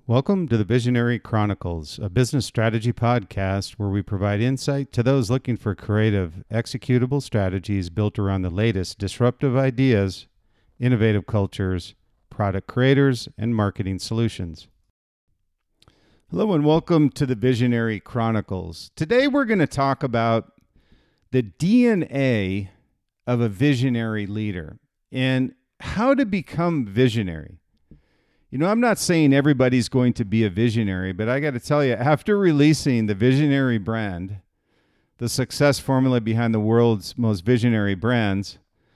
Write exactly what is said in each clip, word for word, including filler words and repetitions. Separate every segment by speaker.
Speaker 1: Welcome to the Visionary Chronicles, a business strategy podcast where we provide insight to those looking for creative, executable strategies built around the latest disruptive ideas, innovative cultures, product creators, and marketing solutions. Hello and welcome to the Visionary Chronicles. Today we're going to talk about the D N A of a visionary leader and how to become visionary. You know, I'm not saying everybody's going to be a visionary, but I got to tell you, after releasing the Visionary brand, the success formula behind the world's most visionary brands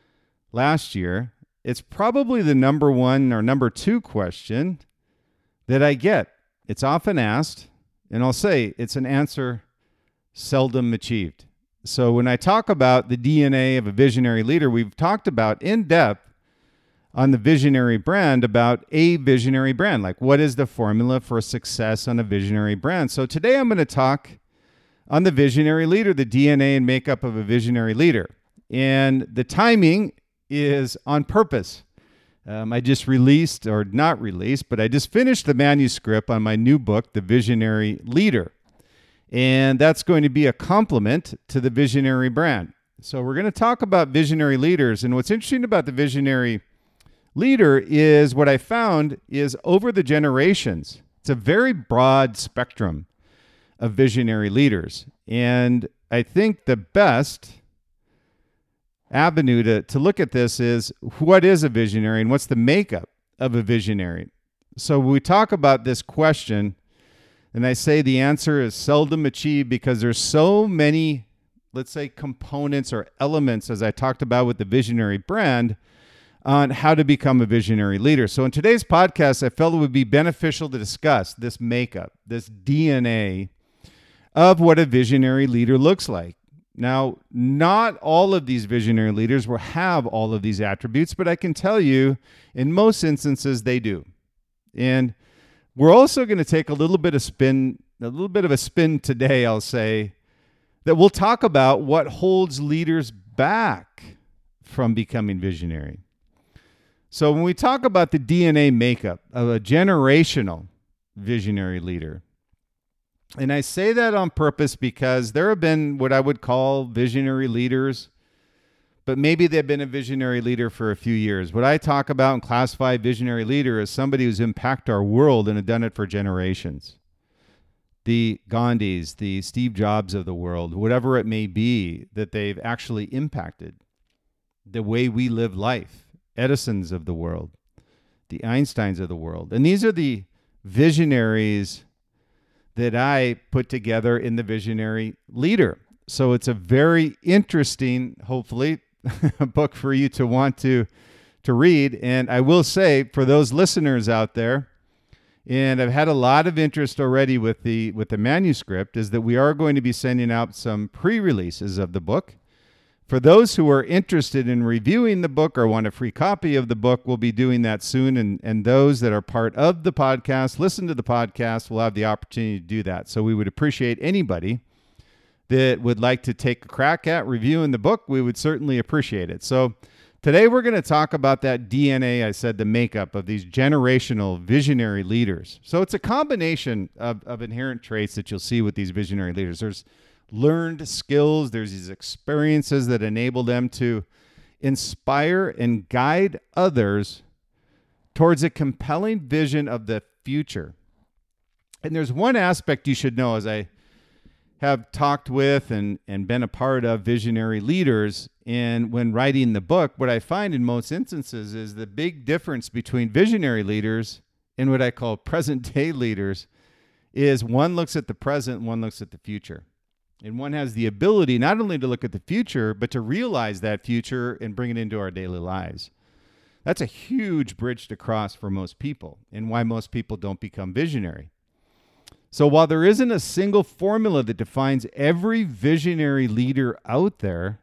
Speaker 1: last year, it's probably the number one or number two question that I get. It's often asked, and I'll say it's an answer seldom achieved. So when I talk about the D N A of a visionary leader, we've talked about in depth on the Visionary brand about a visionary brand. Like, what is the formula for success on a visionary brand? So today I'm going to talk on the visionary leader, the D N A and makeup of a visionary leader. And the timing is on purpose. Um, I just released, or not released, but I just finished the manuscript on my new book, The Visionary Leader. And that's going to be a complement to the Visionary brand. So we're going to talk about visionary leaders. And what's interesting about the visionary leader is what I found is over the generations, it's a very broad spectrum of visionary leaders. And I think the best avenue to, to look at this is what is a visionary and what's the makeup of a visionary. So when we talk about this question, and I say the answer is seldom achieved because there's so many, let's say, components or elements, as I talked about with the visionary brand, on how to become a visionary leader. So in today's podcast, I felt it would be beneficial to discuss this makeup, this D N A of what a visionary leader looks like. Now, not all of these visionary leaders will have all of these attributes, but I can tell you in most instances they do. And we're also going to take a little bit of spin, a little bit of a spin today, I'll say, that we'll talk about what holds leaders back from becoming visionary. So when we talk about the D N A makeup of a generational visionary leader, and I say that on purpose because there have been what I would call visionary leaders, but maybe they've been a visionary leader for a few years. What I talk about and classify visionary leader as somebody who's impacted our world and have done it for generations. The Gandhis, the Steve Jobs of the world, whatever it may be, that they've actually impacted the way we live life. Edisons of the world, the Einsteins of the world. And these are the visionaries that I put together in the Visionary Leader. So it's a very interesting, hopefully, book for you to want to, to read. And I will say, for those listeners out there, and I've had a lot of interest already with the with the manuscript, is that we are going to be sending out some pre-releases of the book. For those who are interested in reviewing the book or want a free copy of the book, we'll be doing that soon. And, and those that are part of the podcast, listen to the podcast, will have the opportunity to do that. So we would appreciate anybody that would like to take a crack at reviewing the book. We would certainly appreciate it. So today we're going to talk about that D N A, I said, the makeup of these generational visionary leaders. So it's a combination of, of inherent traits that you'll see with these visionary leaders. There's learned skills. There's these experiences that enable them to inspire and guide others towards a compelling vision of the future. And there's one aspect you should know, as I have talked with and, and been a part of visionary leaders, and when writing the book, what I find in most instances is the big difference between visionary leaders and what I call present-day leaders is one looks at the present, one looks at the future. And one has the ability not only to look at the future, but to realize that future and bring it into our daily lives. That's a huge bridge to cross for most people, and why most people don't become visionary. So while there isn't a single formula that defines every visionary leader out there,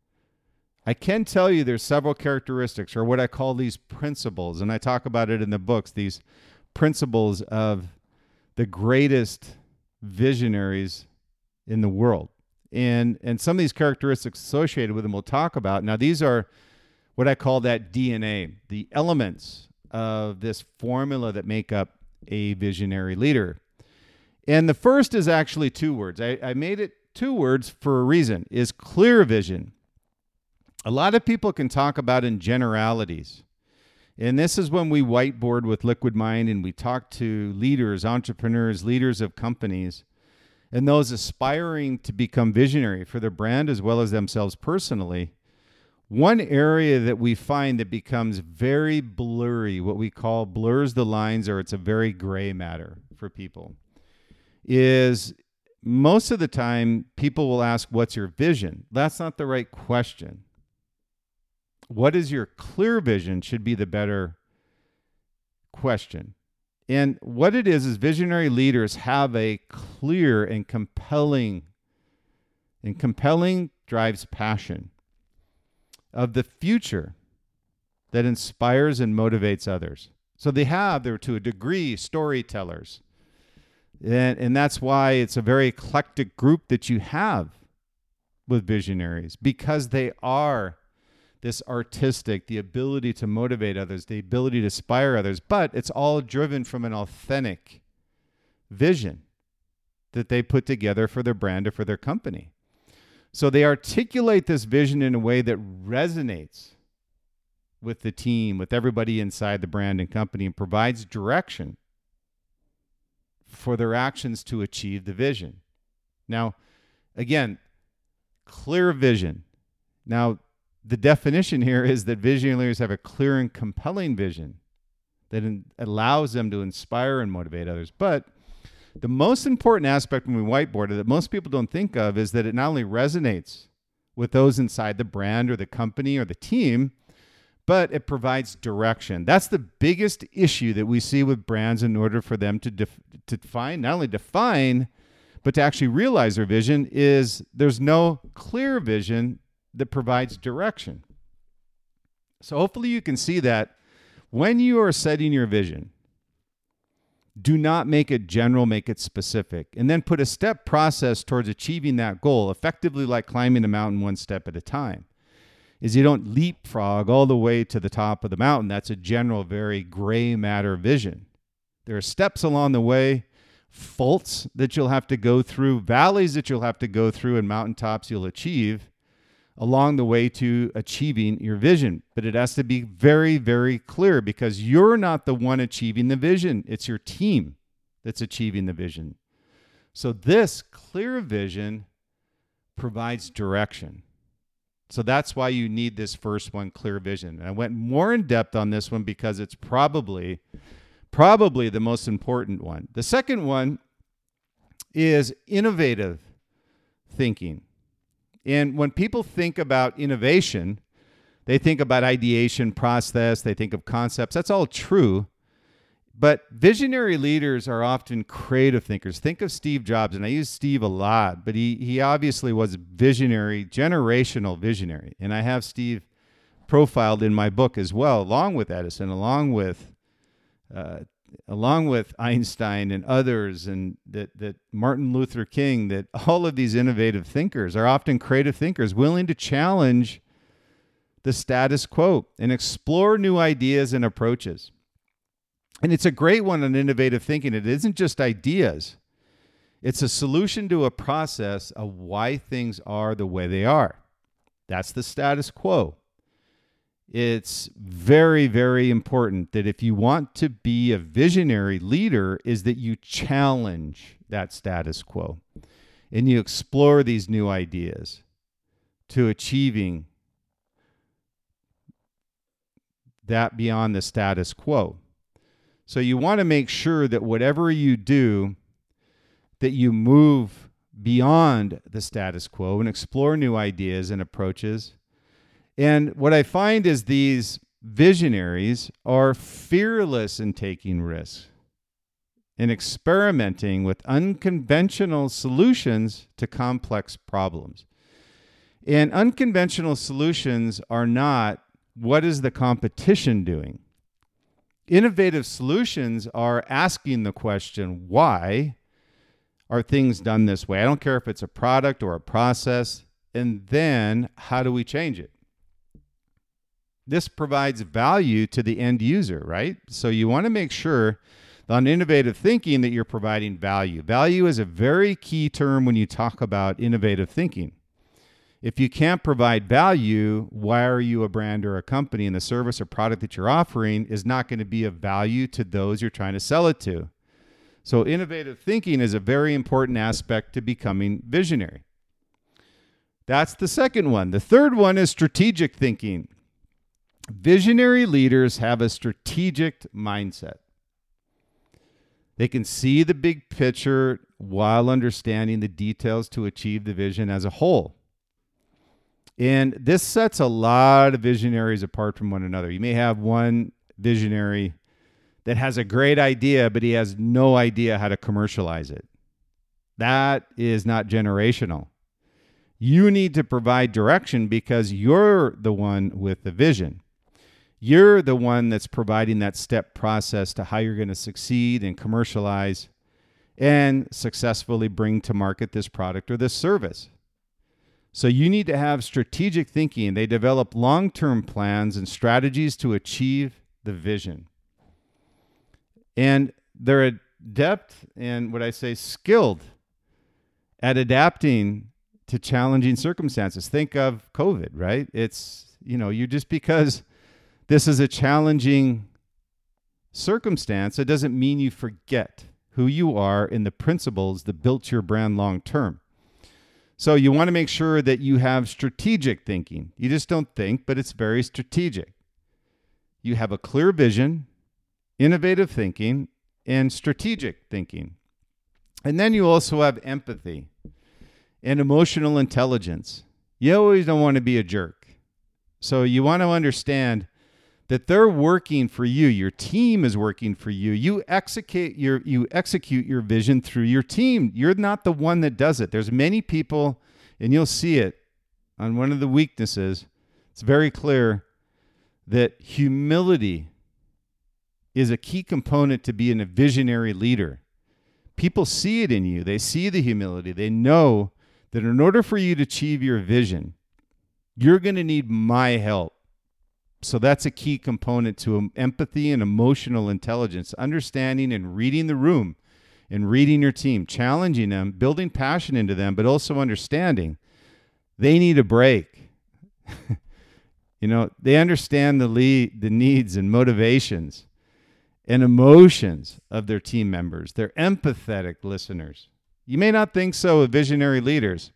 Speaker 1: I can tell you there's several characteristics, or what I call these principles, and I talk about it in the books, these principles of the greatest visionaries in the world. And and some of these characteristics associated with them we'll talk about. Now, these are what I call that D N A, the elements of this formula that make up a visionary leader. And the first is actually two words. I, I made it two words for a reason, is clear vision. A lot of people can talk about in generalities. And this is when we whiteboard with Liquid Mind and we talk to leaders, entrepreneurs, leaders of companies, and those aspiring to become visionary for their brand as well as themselves personally. One area that we find that becomes very blurry, what we call blurs the lines, or it's a very gray matter for people, is most of the time people will ask, what's your vision? That's not the right question. What is your clear vision should be the better question. And what it is, is visionary leaders have a clear and compelling, and compelling drives passion of the future that inspires and motivates others. So they have, they're to a degree, storytellers. And, and that's why it's a very eclectic group that you have with visionaries, because they are this artistic, the ability to motivate others, the ability to inspire others, but it's all driven from an authentic vision that they put together for their brand or for their company. So they articulate this vision in a way that resonates with the team, with everybody inside the brand and company, and provides direction for their actions to achieve the vision. Now, again, clear vision. Now, the definition here is that visionary leaders have a clear and compelling vision that in, allows them to inspire and motivate others. But the most important aspect when we whiteboard it that most people don't think of is that it not only resonates with those inside the brand or the company or the team, but it provides direction. That's the biggest issue that we see with brands in order for them to def- to define, not only define, but to actually realize their vision, is there's no clear vision that provides direction. So hopefully you can see that when you are setting your vision, do not make it general, make it specific, and then put a step process towards achieving that goal, effectively like climbing a mountain one step at a time. Is you don't leapfrog all the way to the top of the mountain. That's a general, very gray matter vision. There are steps along the way, faults that you'll have to go through, valleys that you'll have to go through, and mountaintops you'll achieve along the way to achieving your vision. But it has to be very, very clear, because you're not the one achieving the vision. It's your team that's achieving the vision. So this clear vision provides direction. So that's why you need this first one, clear vision. And I went more in depth on this one because it's probably, probably the most important one. The second one is innovative thinking. And when people think about innovation, they think about ideation process, they think of concepts. That's all true. But visionary leaders are often creative thinkers. Think of Steve Jobs, and I use Steve a lot, but he he obviously was visionary, generational visionary. And I have Steve profiled in my book as well, along with Edison, along with uh, along with Einstein and others, and that, that Martin Luther King, that all of these innovative thinkers are often creative thinkers, willing to challenge the status quo and explore new ideas and approaches. And it's a great one on innovative thinking. It isn't just ideas. It's a solution to a process of why things are the way they are. That's the status quo. It's very, very important that if you want to be a visionary leader, is that you challenge that status quo and you explore these new ideas to achieving that beyond the status quo. So you want to make sure that whatever you do, that you move beyond the status quo and explore new ideas and approaches. And what I find is these visionaries are fearless in taking risks and experimenting with unconventional solutions to complex problems. And unconventional solutions are not, what is the competition doing? Innovative solutions are asking the question, why are things done this way? I don't care if it's a product or a process. And then how do we change it? This provides value to the end user, right? So you want to make sure On innovative thinking, that you're providing value. Value is a very key term when you talk about innovative thinking. If you can't provide value, why are you a brand or a company? And the service or product that you're offering is not going to be of value to those you're trying to sell it to. So innovative thinking is a very important aspect to becoming visionary. That's the second one. The third one is strategic thinking. Visionary leaders have a strategic mindset. They can see the big picture while understanding the details to achieve the vision as a whole. And this sets a lot of visionaries apart from one another. You may have one visionary that has a great idea, but he has no idea how to commercialize it. That is not generational. You need to provide direction because you're the one with the vision. You're the one that's providing that step process to how you're going to succeed and commercialize and successfully bring to market this product or this service. So you need to have strategic thinking. They develop long-term plans and strategies to achieve the vision. And they're adept and what I say skilled at adapting to challenging circumstances. Think of COVID, right? It's, you know, you just because this is a challenging circumstance, it doesn't mean you forget who you are and the principles that built your brand long term. So you want to make sure that you have strategic thinking. You just don't think, but it's very strategic. You have a clear vision, innovative thinking, and strategic thinking. And then you also have empathy and emotional intelligence. You always don't want to be a jerk. So you want to understand that they're working for you. Your team is working for you. You execute your you execute your vision through your team. You're not the one that does it. There's many people, and you'll see it on one of the weaknesses. It's very clear that humility is a key component to being a visionary leader. People see it in you. They see the humility. They know that in order for you to achieve your vision, you're going to need my help. So that's a key component to empathy and emotional intelligence, understanding and reading the room and reading your team, challenging them, building passion into them, but also understanding they need a break. You know, they understand the lead, the needs and motivations and emotions of their team members. They're empathetic listeners. You may not think so of visionary leaders.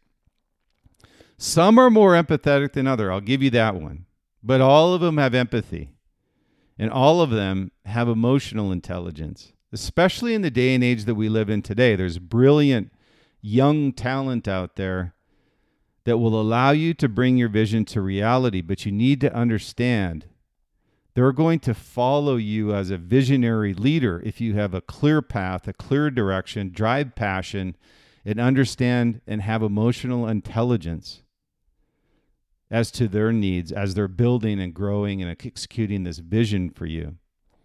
Speaker 1: Some are more empathetic than others. I'll give you that one. But all of them have empathy, and all of them have emotional intelligence, especially in the day and age that we live in today. There's brilliant young talent out there that will allow you to bring your vision to reality, but you need to understand they're going to follow you as a visionary leader if you have a clear path, a clear direction, drive passion, and understand and have emotional intelligence as to their needs as they're building and growing and executing this vision for you.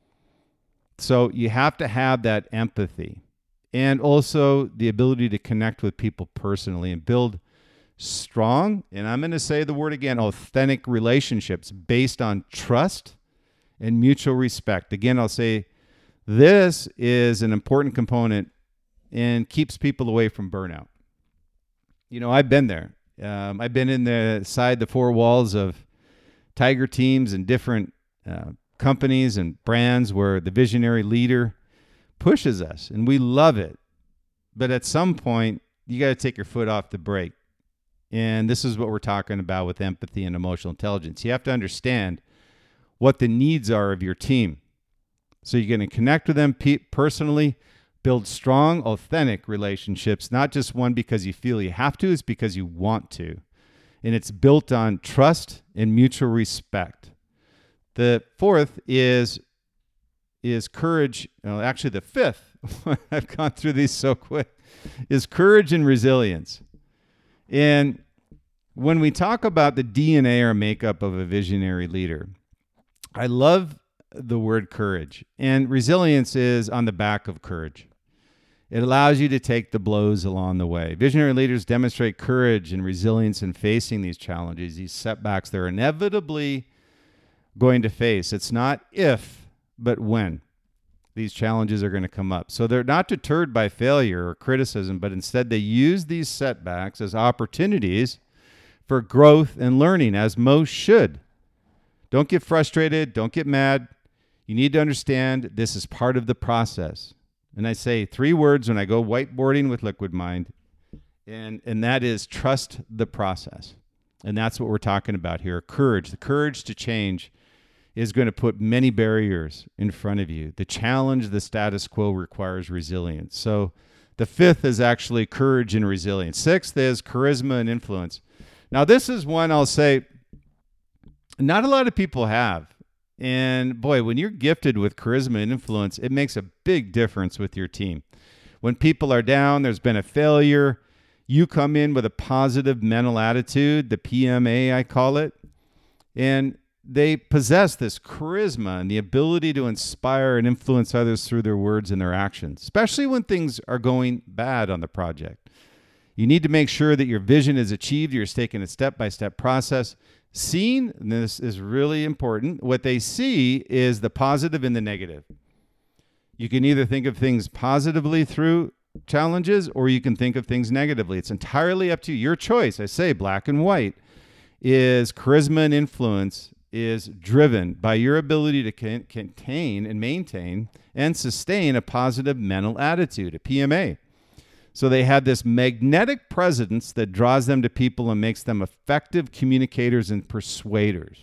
Speaker 1: So you have to have that empathy and also the ability to connect with people personally and build strong, and I'm going to say the word again, authentic relationships based on trust and mutual respect. Again, I'll say this is an important component and keeps people away from burnout. You know, I've been there. Um, I've been in the side the four walls of Tiger teams and different uh, companies and brands where the visionary leader pushes us, and we love it. But at some point, you got to take your foot off the brake. And this is what we're talking about with empathy and emotional intelligence. You have to understand what the needs are of your team. So you're going to connect with them pe- personally, build strong, authentic relationships, not just one because you feel you have to, it's because you want to. And it's built on trust and mutual respect. The fourth is, is courage. Well, actually, the fifth, I've gone through these so quick, is courage and resilience. And when we talk about the D N A or makeup of a visionary leader, I love the word courage. And resilience is on the back of courage. It allows you to take the blows along the way. Visionary leaders demonstrate courage and resilience in facing these challenges, these setbacks they're inevitably going to face. It's not if, but when. these challenges are going to come up. So they're not deterred by failure or criticism, but instead they use these setbacks as opportunities for growth and learning, as most should. Don't get frustrated. Don't get mad. You need to understand this is part of the process. And I say three words when I go whiteboarding with Liquid Mind, and, and that is trust the process. And that's what we're talking about here. Courage. The courage to change is going to put many barriers in front of you. The challenge, the status quo, requires resilience. So the fifth is actually courage and resilience. Sixth is charisma and influence. Now, this is one I'll say not a lot of people have. And boy, when you're gifted with charisma and influence, it makes a big difference with your team. When people are down, there's been a failure, you come in with a positive mental attitude, the P M A, I call it, and they possess this charisma and the ability to inspire and influence others through their words and their actions, especially when things are going bad on the project. You need to make sure that your vision is achieved. You're taking a step-by-step process. Seeing, and this is really important, what they see is the positive and the negative. You can either think of things positively through challenges, or you can think of things negatively. It's entirely up to you. Your choice, I say, black and white, is charisma and influence is driven by your ability to con- contain and maintain and sustain a positive mental attitude, a P M A. So they have this magnetic presence that draws them to people and makes them effective communicators and persuaders.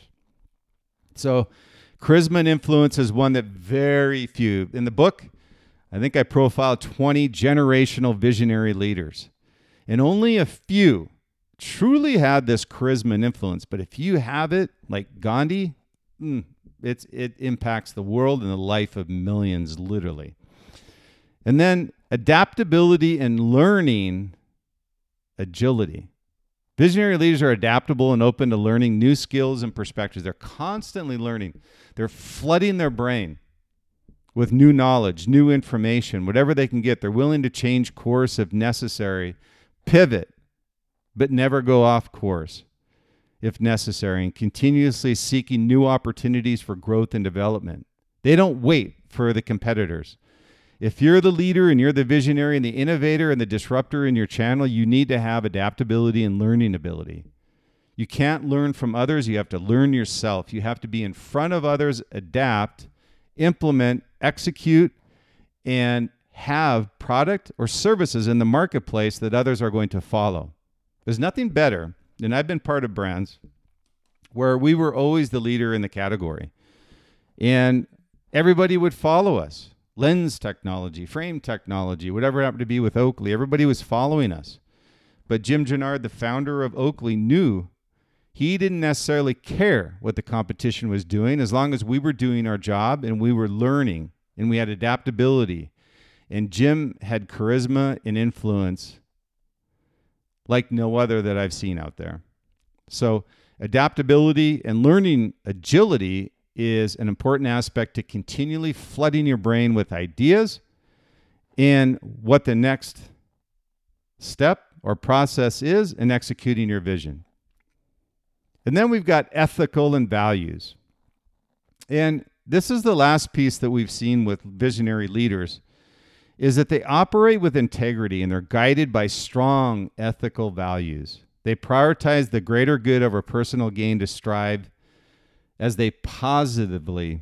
Speaker 1: So charisma and influence is one that very few, in the book, I think I profiled twenty generational visionary leaders, and only a few truly had this charisma and influence. But if you have it, like Gandhi, mm, it's, it impacts the world and the life of millions, literally. And then adaptability and learning agility. Visionary leaders are adaptable and open to learning new skills and perspectives. They're constantly learning. They're flooding their brain with new knowledge, new information, whatever they can get. They're willing to change course if necessary, pivot, but never go off course if necessary, and continuously seeking new opportunities for growth and development. They don't wait for the competitors. If you're the leader and you're the visionary and the innovator and the disruptor in your channel, you need to have adaptability and learning ability. You can't learn from others. You have to learn yourself. You have to be in front of others, adapt, implement, execute, and have product or services in the marketplace that others are going to follow. There's nothing better, and I've been part of brands where we were always the leader in the category, and everybody would follow us. Lens technology, frame technology, whatever it happened to be with Oakley, everybody was following us. But Jim Gennard, the founder of Oakley, knew he didn't necessarily care what the competition was doing as long as we were doing our job and we were learning and we had adaptability. And Jim had charisma and influence like no other that I've seen out there. So adaptability and learning agility is an important aspect to continually flooding your brain with ideas and what the next step or process is in executing your vision. And then we've got ethical and values. And this is the last piece that we've seen with visionary leaders, is that they operate with integrity and they're guided by strong ethical values. They prioritize the greater good over personal gain to strive as they positively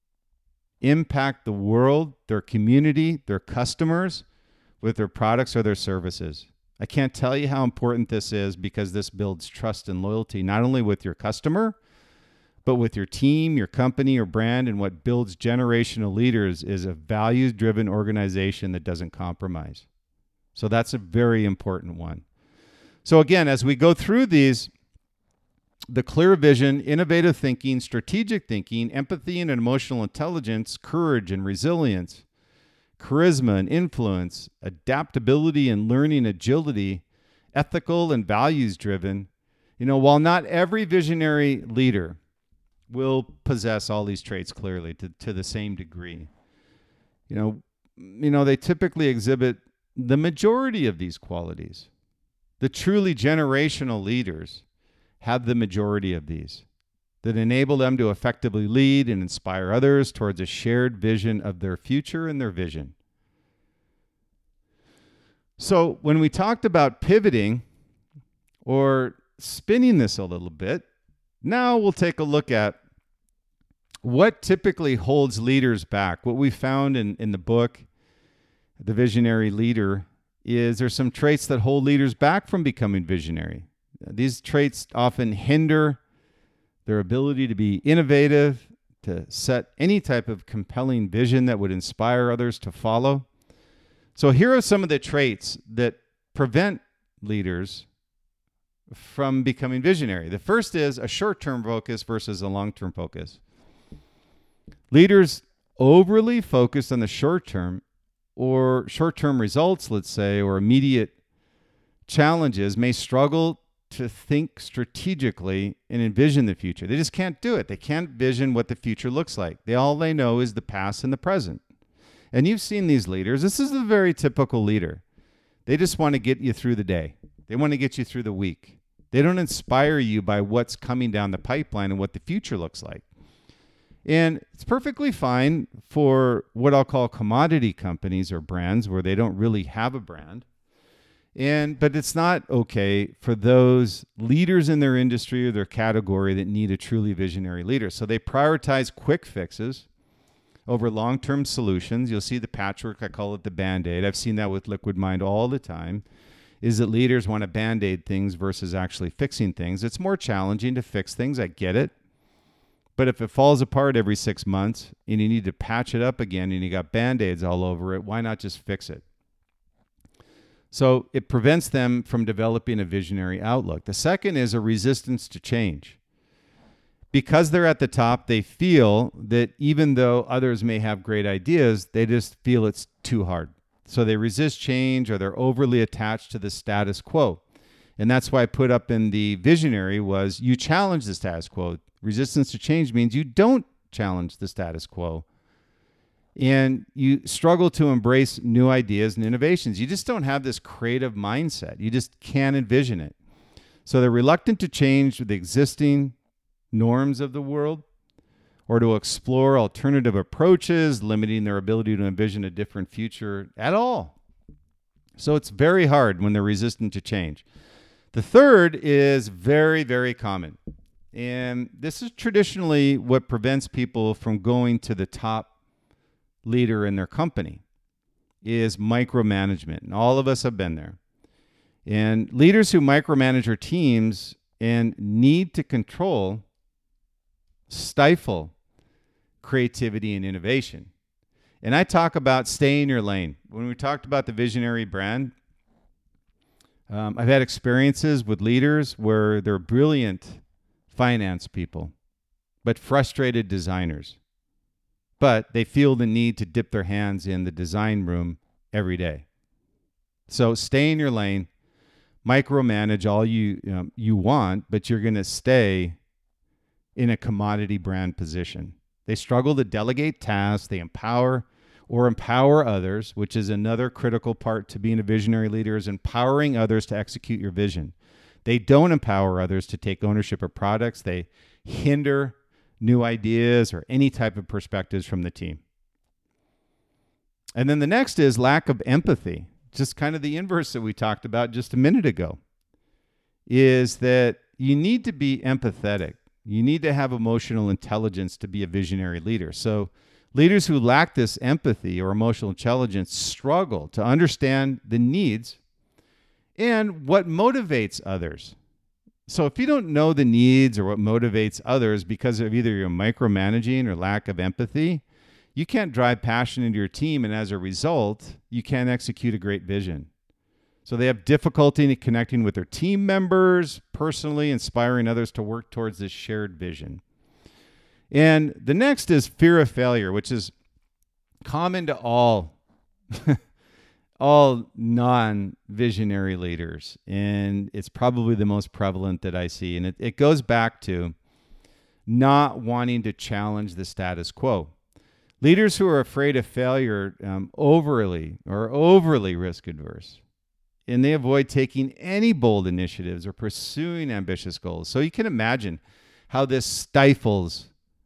Speaker 1: impact the world, their community, their customers with their products or their services. I can't tell you how important this is because this builds trust and loyalty, not only with your customer, but with your team, your company, your brand. And what builds generational leaders is a values-driven organization that doesn't compromise. So that's a very important one. So again, as we go through these, the clear vision, innovative thinking, strategic thinking, empathy and emotional intelligence, courage and resilience, charisma and influence, adaptability and learning agility, ethical and values-driven. You know, while not every visionary leader will possess all these traits clearly to, to the same degree, you know, you know, they typically exhibit the majority of these qualities. The truly generational leaders have the majority of these. that enable them to effectively lead and inspire others towards a shared vision of their future and their vision. So when we talked about pivoting or spinning this a little bit, now we'll take a look at what typically holds leaders back. What we found in, in the book, The Visionary Leader, is there's some traits that hold leaders back from becoming visionary. These traits often hinder their ability to be innovative, to set any type of compelling vision that would inspire others to follow. So here are some of the traits that prevent leaders from becoming visionary. The first is a short-term focus versus a long-term focus. Leaders overly focused on the short term or short-term results, let's say, or immediate challenges may struggle to think strategically and envision the future. They just can't do it. They can't vision what the future looks like. They all they know is the past and the present. And you've seen these leaders. This is a very typical leader. They just want to get you through the day. They want to get you through the week. They don't inspire you by what's coming down the pipeline and what the future looks like. And it's perfectly fine for what I'll call commodity companies or brands where they don't really have a brand. And but it's not okay for those leaders in their industry or their category that need a truly visionary leader. So they prioritize quick fixes over long-term solutions. You'll see the patchwork, I call it the Band-Aid. I've seen that with Liquid Mind all the time, is that leaders want to Band-Aid things versus actually fixing things. It's more challenging to fix things. I get it. But if it falls apart every six months and you need to patch it up again and you got Band-Aids all over it, why not just fix it? So it prevents them from developing a visionary outlook. The second is a resistance to change. Because they're at the top, they feel that even though others may have great ideas, they just feel it's too hard. So they resist change or they're overly attached to the status quo. And that's why I put up in the visionary was you challenge the status quo. Resistance to change means you don't challenge the status quo. And you struggle to embrace new ideas and innovations. You just don't have this creative mindset. You just can't envision it. So they're reluctant to change the existing norms of the world or to explore alternative approaches, limiting their ability to envision a different future at all. So it's very hard when they're resistant to change. The third is very, very common. And this is traditionally what prevents people from going to the top leader in their company is micromanagement. And all of us have been there. And leaders who micromanage their teams and need to control stifle creativity and innovation. And I talk about stay in your lane. When we talked about the visionary brand, um, I've had experiences with leaders where they're brilliant finance people, but frustrated designers. But they feel the need to dip their hands in the design room every day. So stay in your lane, micromanage all you um, you want, but you're going to stay in a commodity brand position. They struggle to delegate tasks, they empower or empower others, which is another critical part to being a visionary leader, is empowering others to execute your vision. They don't empower others to take ownership of products. They hinder new ideas or any type of perspectives from the team. And then the next is lack of empathy. Just kind of the inverse that we talked about just a minute ago, is that you need to be empathetic. You need to have emotional intelligence to be a visionary leader. So leaders who lack this empathy or emotional intelligence struggle to understand the needs and what motivates others. So if you don't know the needs or what motivates others because of either your micromanaging or lack of empathy, you can't drive passion into your team, and as a result, you can't execute a great vision. So they have difficulty in connecting with their team members, personally inspiring others to work towards this shared vision. And the next is fear of failure, which is common to all all non-visionary leaders. And it's probably the most prevalent that I see. And it, it goes back to not wanting to challenge the status quo. Leaders who are afraid of failure um, overly or overly risk adverse. And they avoid taking any bold initiatives or pursuing ambitious goals. So you can imagine how this stifles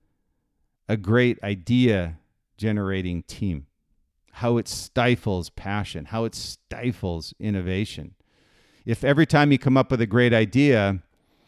Speaker 1: a great idea generating team, how it stifles passion, how it stifles innovation. If every time you come up with a great idea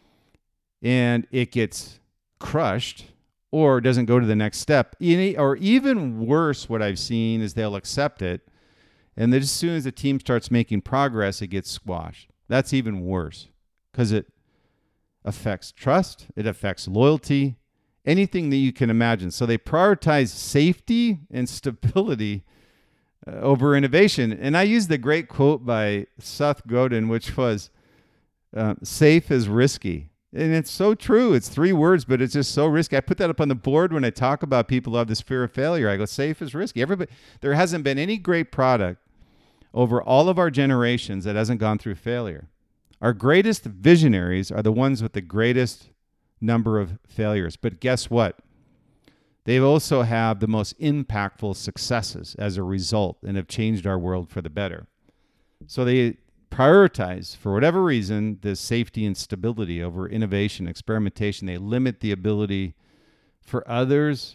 Speaker 1: and it gets crushed or doesn't go to the next step, or even worse, what I've seen is they'll accept it, and then as soon as the team starts making progress, it gets squashed. That's even worse because it affects trust, it affects loyalty, anything that you can imagine. So they prioritize safety and stability uh, over innovation. And I use the great quote by Seth Godin, which was, uh, safe is risky. And it's so true. It's three words, but it's just so risky. I put that up on the board when I talk about people who have this fear of failure. I go, safe is risky. Everybody, there hasn't been any great product over all of our generations that hasn't gone through failure. Our greatest visionaries are the ones with the greatest number of failures. But guess what? They also have the most impactful successes as a result and have changed our world for the better. So they prioritize, for whatever reason, the safety and stability over innovation, experimentation. They limit the ability for others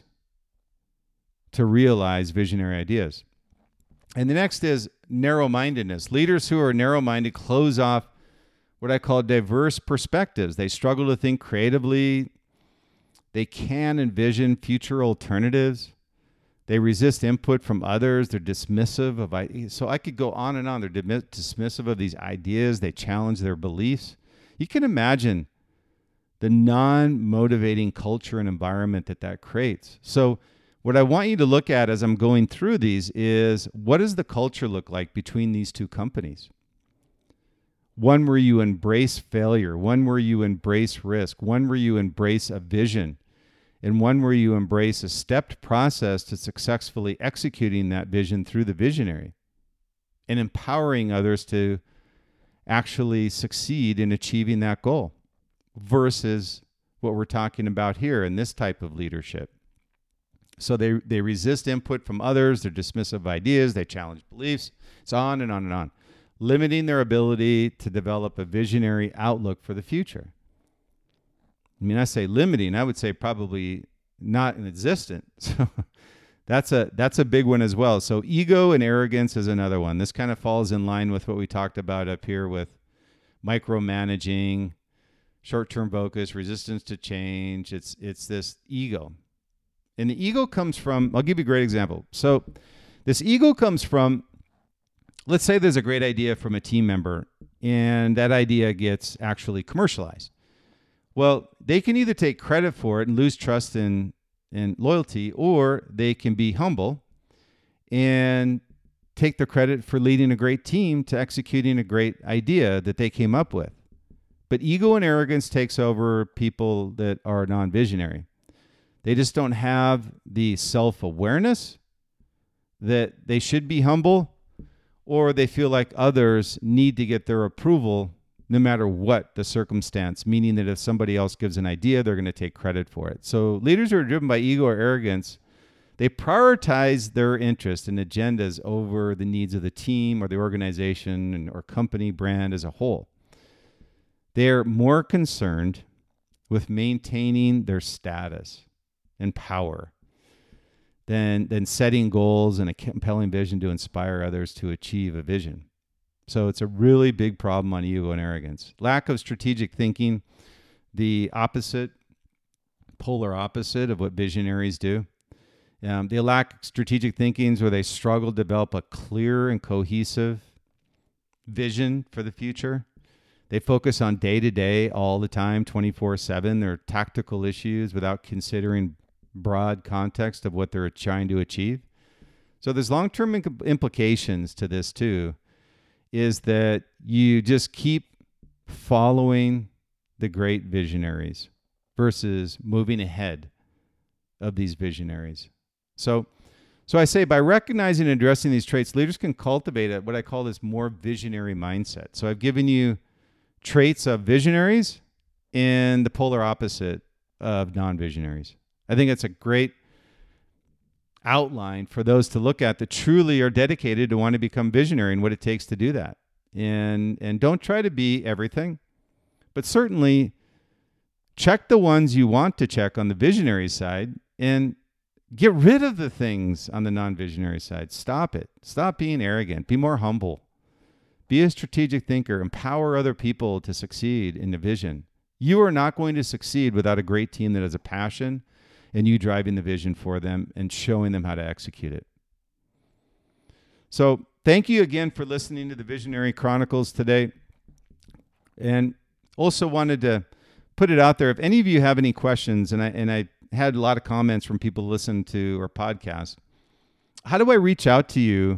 Speaker 1: to realize visionary ideas. And the next is narrow-mindedness. Leaders who are narrow-minded close off what I call diverse perspectives. They struggle to think creatively. They can envision future alternatives. They resist input from others. They're dismissive of ideas. So I could go on and on. They're dismissive of these ideas. They challenge their beliefs. You can imagine the non-motivating culture and environment that that creates. So what I want you to look at as I'm going through these is, what does the culture look like between these two companies? One where you embrace failure, one where you embrace risk, one where you embrace a vision, and one where you embrace a stepped process to successfully executing that vision through the visionary and empowering others to actually succeed in achieving that goal, versus what we're talking about here in this type of leadership. So they, they resist input from others, they're dismissive of ideas, they challenge beliefs, it's on and on and on, limiting their ability to develop a visionary outlook for the future. I mean, I say limiting, I would say probably not inexistent. So that's a that's a big one as well. So ego and arrogance is another one. This kind of falls in line with what we talked about up here with micromanaging, short-term focus, resistance to change. It's it's this ego. And the ego comes from, I'll give you a great example. So this ego comes from, let's say there's a great idea from a team member and that idea gets actually commercialized. Well, they can either take credit for it and lose trust and, and loyalty, or they can be humble and take the credit for leading a great team to executing a great idea that they came up with. But ego and arrogance takes over people that are non-visionary. They just don't have the self-awareness that they should be humble, or they feel like others need to get their approval no matter what the circumstance, meaning that if somebody else gives an idea, they're going to take credit for it. So leaders who are driven by ego or arrogance, they prioritize their interests and agendas over the needs of the team or the organization or company brand as a whole. They're more concerned with maintaining their status and power than, than setting goals and a compelling vision to inspire others to achieve a vision. So it's a really big problem on ego and arrogance. Lack of strategic thinking, the opposite, polar opposite of what visionaries do. Um, they lack strategic thinkings where they struggle to develop a clear and cohesive vision for the future. They focus on day-to-day all the time, twenty-four seven. They're tactical issues without considering broad context of what they're trying to achieve. So there's long-term imp- implications to this too, is that you just keep following the great visionaries versus moving ahead of these visionaries. So, so I say by recognizing and addressing these traits, leaders can cultivate a, what I call this more visionary mindset. So I've given you traits of visionaries and the polar opposite of non-visionaries. I think it's a great outline for those to look at that truly are dedicated to want to become visionary and what it takes to do that. And and don't try to be everything, but certainly check the ones you want to check on the visionary side and get rid of the things on the non-visionary side. Stop it. Stop being arrogant. Be more humble. Be a strategic thinker. Empower other people to succeed in the vision. You are not going to succeed without a great team that has a passion and you driving the vision for them and showing them how to execute it. So thank you again for listening to the Visionary Chronicles today. And also wanted to put it out there. If any of you have any questions, and I and I had a lot of comments from people listening to our podcast, how do I reach out to you?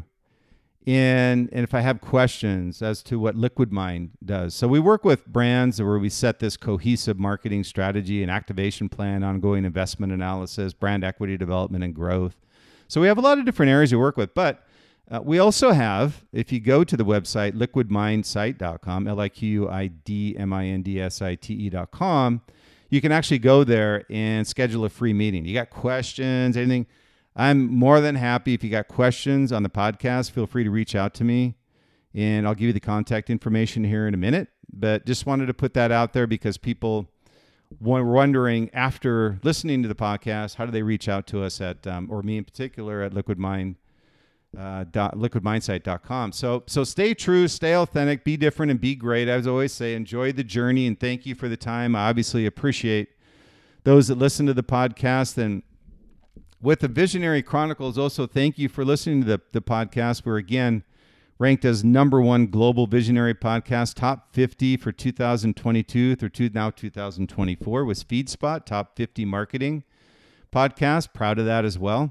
Speaker 1: And, and if I have questions as to what Liquid Mind does. So we work with brands where we set this cohesive marketing strategy and activation plan, ongoing investment analysis, brand equity development, and growth. So we have a lot of different areas we work with, but uh, we also have, if you go to the website, liquid mind site dot com, L I Q U I D M I N D S I T E dot com, you can actually go there and schedule a free meeting. You got questions, anything, I'm more than happy. If you got questions on the podcast, feel free to reach out to me, and I'll give you the contact information here in a minute. But just wanted to put that out there because people were wondering after listening to the podcast, how do they reach out to us at, um, or me in particular, at liquid mind, uh, dot, liquid mind site dot com. So, so stay true, stay authentic, be different, and be great. As I always say, enjoy the journey, and thank you for the time. I obviously appreciate those that listen to the podcast. And with the Visionary Chronicles, also thank you for listening to the, the podcast. We're again ranked as number one global visionary podcast, top fifty for two thousand twenty-two through two, now two thousand twenty-four was FeedSpot, top fifty marketing podcast. Proud of that as well.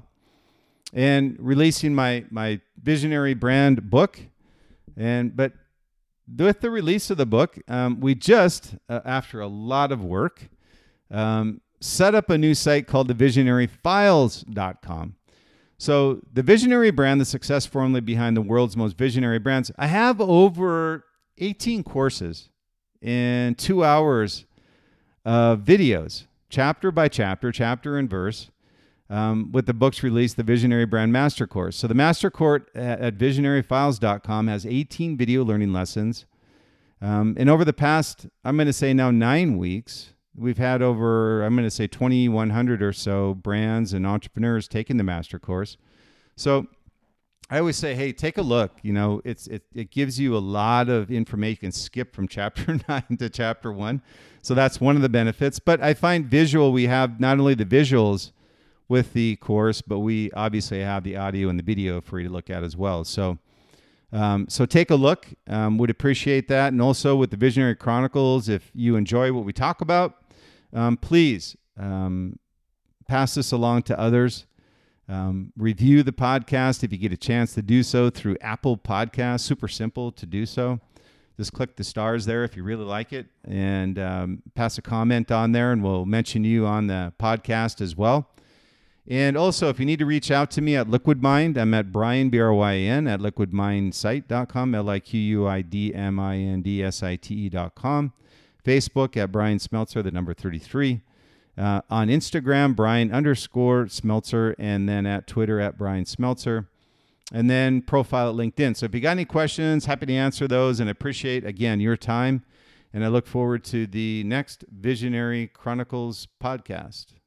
Speaker 1: And releasing my my visionary brand book. And but with the release of the book, um, we just, uh, after a lot of work, um, set up a new site called the visionary files dot com. So the Visionary brand, the success formula behind the world's most visionary brands. I have over eighteen courses and two hours of videos, chapter by chapter, chapter and verse, um, with the books released, the Visionary Brand Master Course. So the Master Course at, at visionary files dot com has eighteen video learning lessons. Um, and over the past, I'm going to say now nine weeks, we've had over, I'm going to say twenty-one hundred or so brands and entrepreneurs taking the master course. So I always say, hey, take a look. You know, it's it, it gives you a lot of information. You can skip from chapter nine to chapter one. So that's one of the benefits. But I find visual, we have not only the visuals with the course, but we obviously have the audio and the video for you to look at as well. So Um, so take a look. Um, would appreciate that. And also with the Visionary Chronicles, if you enjoy what we talk about, um, please um, pass this along to others. Um, review the podcast if you get a chance to do so through Apple Podcasts. Super simple to do so. Just click the stars there if you really like it, and um, pass a comment on there, and we'll mention you on the podcast as well. And also, if you need to reach out to me at Liquid Mind, I'm at Bryan, B R Y A N, at liquid mind site dot com, L I Q U I D M I N D S I T E dot com. Facebook at Bryan Smeltzer, the number thirty-three. Uh, on Instagram, Bryan underscore Smeltzer, and then at Twitter at Bryan Smeltzer. And then profile at LinkedIn. So if you got any questions, happy to answer those, and appreciate, again, your time. And I look forward to the next Visionary Chronicles podcast.